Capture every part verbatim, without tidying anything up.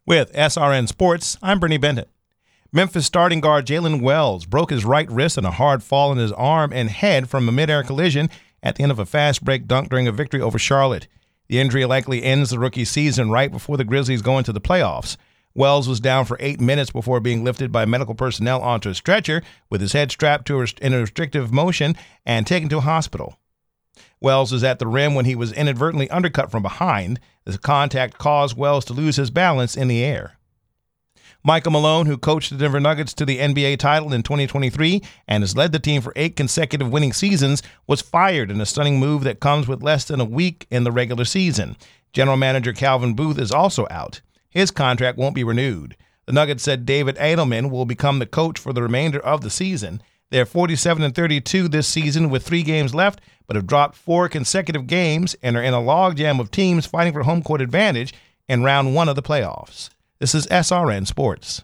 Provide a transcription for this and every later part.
With S R N Sports, I'm Bernie Bennett. Memphis starting guard Jalen Wells broke his right wrist in a hard fall in his arm and head from a midair collision at the end of a fast break dunk during a victory over Charlotte. The injury likely ends the rookie season right before the Grizzlies go into the playoffs. Wells was down for eight minutes before being lifted by medical personnel onto a stretcher with his head strapped to a, in a restrictive motion and taken to a hospital. Wells was at the rim when he was inadvertently undercut from behind. The contact caused Wells to lose his balance in the air. Michael Malone, who coached the Denver Nuggets to the N B A title in twenty twenty-three and has led the team for eight consecutive winning seasons, was fired in a stunning move that comes with less than a week in the regular season. General manager Calvin Booth is also out. His contract won't be renewed. The Nuggets said David Adelman will become the coach for the remainder of the season. They're forty-seven and thirty-two this season with three games left, but have dropped four consecutive games and are in a logjam of teams fighting for home court advantage in round one of the playoffs. This is S R N Sports.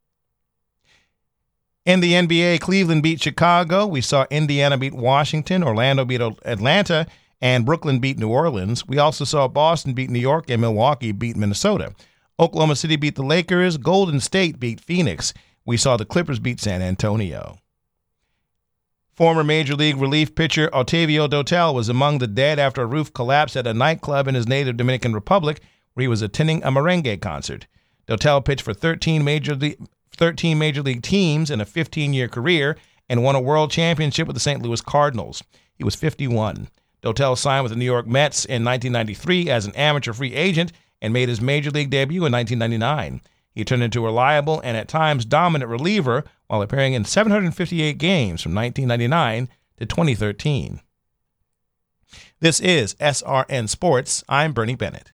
In the N B A, Cleveland beat Chicago. We saw Indiana beat Washington, Orlando beat Atlanta, and Brooklyn beat New Orleans. We also saw Boston beat New York and Milwaukee beat Minnesota. Oklahoma City beat the Lakers. Golden State beat Phoenix. We saw the Clippers beat San Antonio. Former Major League relief pitcher Octavio Dotel was among the dead after a roof collapsed at a nightclub in his native Dominican Republic where he was attending a merengue concert. Dotel pitched for thirteen Major League, thirteen Major League teams in a fifteen-year career and won a world championship with the Saint Louis Cardinals. He was fifty-one. Dotel signed with the New York Mets in nineteen ninety-three as an amateur free agent and made his Major League debut in nineteen ninety-nine. He turned into a reliable and at times dominant reliever while appearing in seven hundred fifty-eight games from nineteen ninety-nine to twenty thirteen. This is S R N Sports. I'm Bernie Bennett.